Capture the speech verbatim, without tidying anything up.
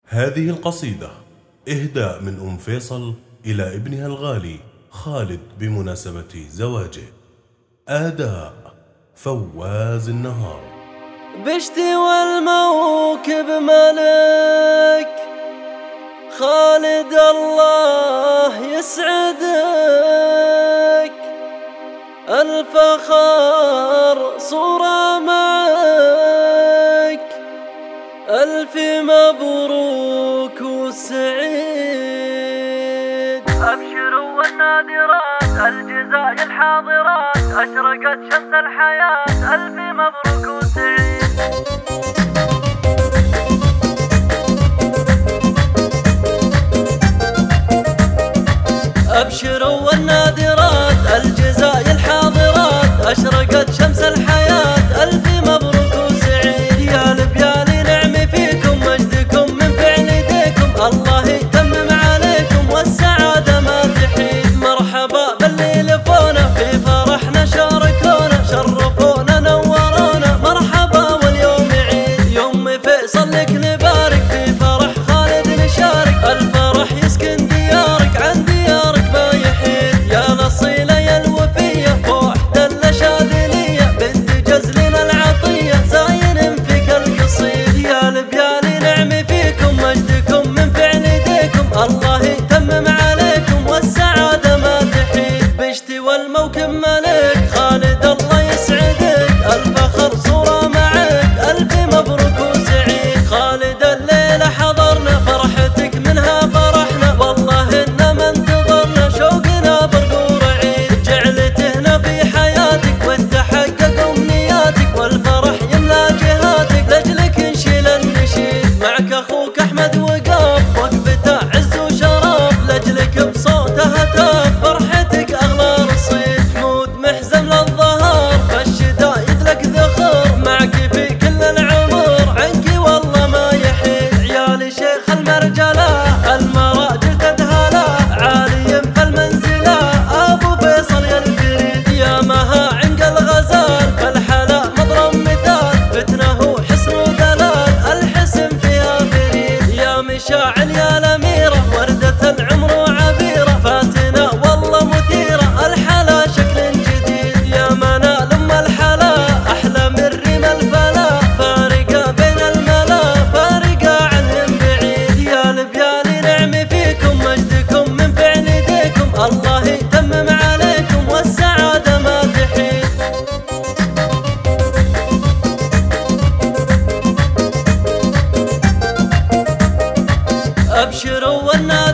هذه القصيدة إهداء من أم فيصل إلى ابنها الغالي خالد بمناسبة زواجه. آداء فواز النهار. بشتي والموكب ملك خالد الله يسعدك، الفخر صورة معك، ألف مبروك وسعيد. أبشروا والنادرات الجزاء الحاضرات، أشرقت شمس الحياة، ألف مبروك وسعيد. أبشروا والنادرات الجزاء الحاضرات، أشرقت شمس الحياة، ألف مبروك وسعيد. يا لبيالي نعمي فيكم، مجدكم من فعل يديكم، الله يتمم عليكم والسعادة ما تحيد. مرحبا باللي لفونا في فرحنا، شاركونا شرفونا نورونا، مرحبا واليوم عيد. يوم فيصل لك نبارك، في فرح خالد نشارك، الفرح يسكن ديارك عن ديارك ما يحيد. يا الأصيلة يا الوفية وحدة الشاذلية، بنت جزلنا العطية زاين فيك القصيد. يا لبيالي نعمي فيكم، مجدكم من فعل يديكم، الله يتمم عليكم والسعادة ما تحيد. بشتي والموكب ملك خالد الله يسعدك، الفخر صورة معك، ألف مبروك وسعيد. خالد الليلة حضرنا فرحتك منها فرحنا، والله إن ما انتظرنا شوقنا برقور عيد. جعلت هنا في حياتك وتحقق أمنياتك، والفرح يملى جهاتك، لأجلك نشيل النشيد. معك أخوك أحمد وقاف وقفته عز وشرف، لأجلك بصوته هتاف فرحتك أغلى رصيد. حمود محزم للظهر فالشدايد لك ذخر، معك في كل العمر عنك والله ما يحيد. عيالي شيخ المرجلة المراجل تدهلا، عالي فالمنزلة أبو فيصل يا الفريد. يا مها عنق الغزال فالحلا مضرب مثال، فتنه حسن ودلال الحسن فيها فريد. يا مشاعل يا الأميرة وردة العمر وعبيرة، فاتنة والله مثيرة الحلا شكل جديد. يا منال أم الحلا أحلى من ريم الفلا، فارقة بين الملا فارقة عنهم بعيد. يا لبيالي نعمي فيكم، مجدكم من فعل يديكم، الله يتمم عليكم والسعادة ما تحيد. أبشروا والنادرات